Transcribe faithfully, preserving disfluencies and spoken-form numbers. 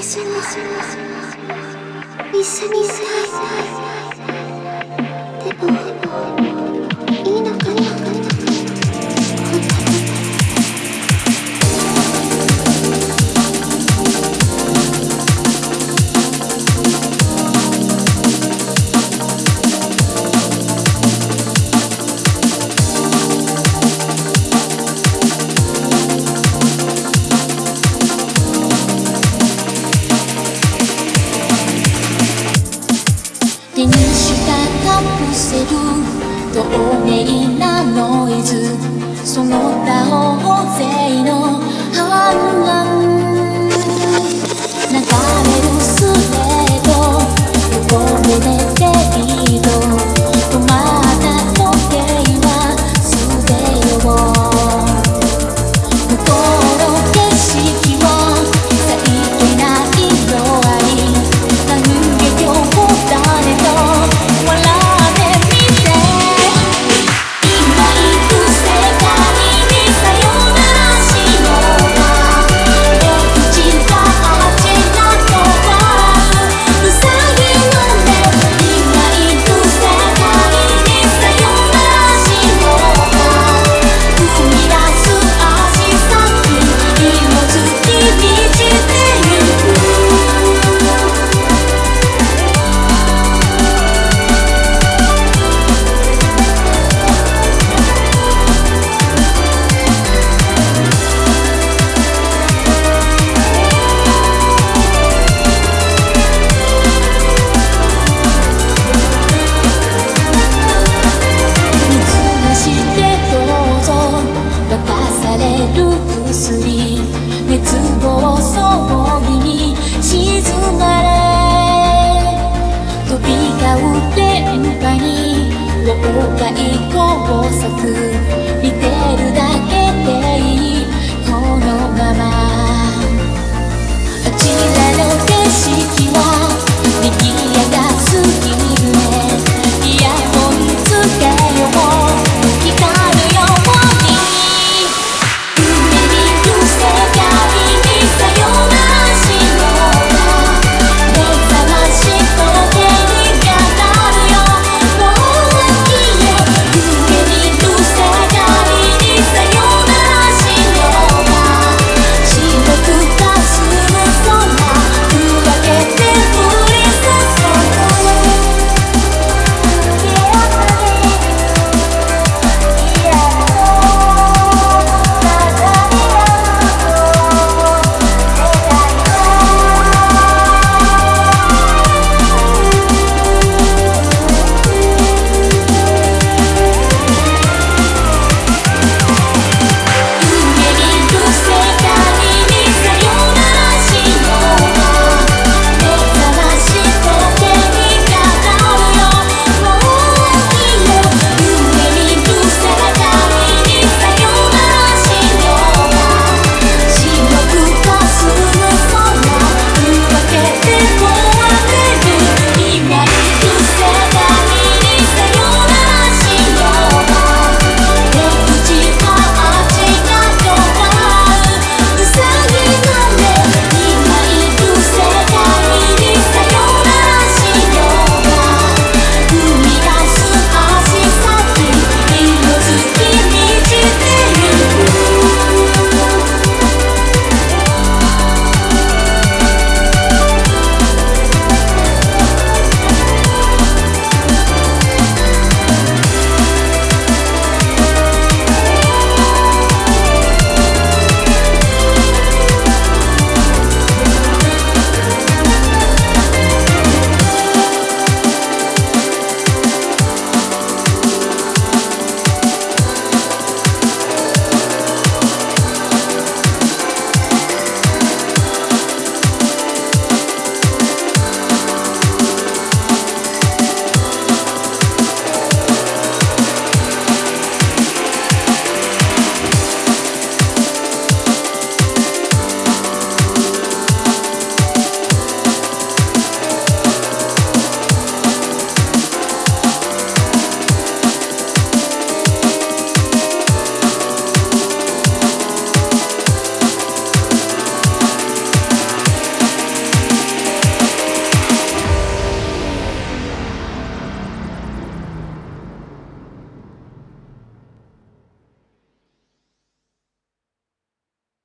私も一緒にいたい。でもいいのかな。 手にしたカプセル透明なノイズ、その他大勢の反乱、流れるスレード横目でデリート、止まった時計は捨てよう。向こうの景色はさりげない色合い、感激を誰と笑ってみて、今行く世界にさよならしようか。お口がちなとはうさぎの目、今行く世界にさよならしようか。踏み出す足先、色づき満ちてゆく。見つめしてどうぞ、渡される薬、熱暴騒ぎに静まれ、飛び交う電波に老害工作、見てるだけでいいこのまま。あちらの景色は賑やかすぎ